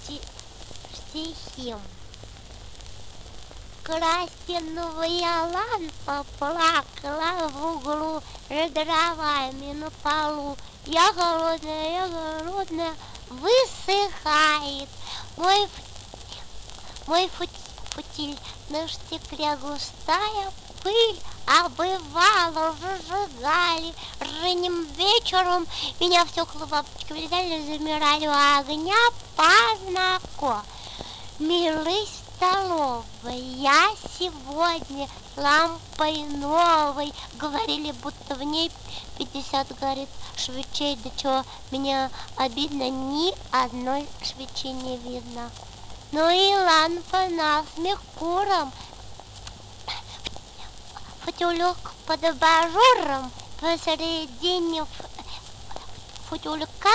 стихи. Красиновая лампа плакала в углу над дровами на полу. Я голодная, высыхает мой футиль. На стекле густая пыль, а бывало зажигали ранним вечером. Меня все хлопчики влетали, замирали у огня по милый столовой. Я сегодня лампой новой, говорили, будто в ней 50 горит свечей. Да чего мне обидно, ни одной свечи не видно. Ну и лампа насмех куром, футюлек под абажуром, посередине футюлька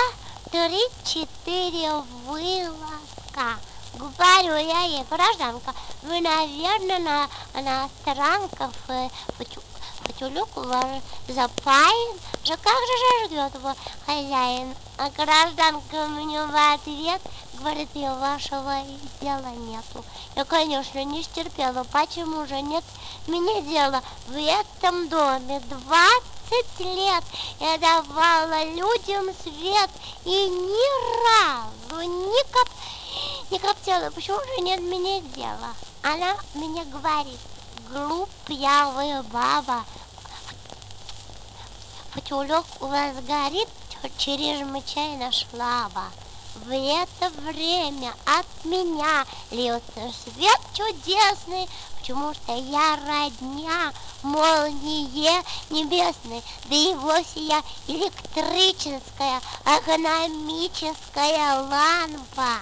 3-4 вылазка. Говорю я ей: гражданка, вы, наверное, на странках футюлек ваш запаян. Как же ждет его хозяин? А гражданка мне в ответ говорит: и вашего дела нету. Я, конечно, не стерпела. Почему же нет мне дела? В этом доме 20 лет я давала людям свет и ни разу не коптила. Почему же нет мне дела? Она мне говорит: глупая баба, футюлек у вас горит, через чайно шлаба. В это время от меня льется свет чудесный, потому что я родня молнии небесной. Да и вовсе я электрическая, экономическая лампа.